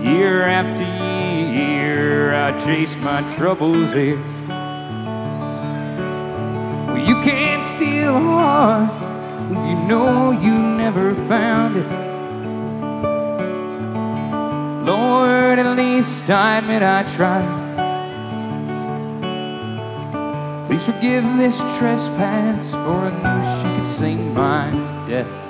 Year after year, I chase my troubles here. Well, you can't steal a heart if you know you never found it. Lord, at least I admit I tried. Please forgive this trespass, for I knew she could sing my death.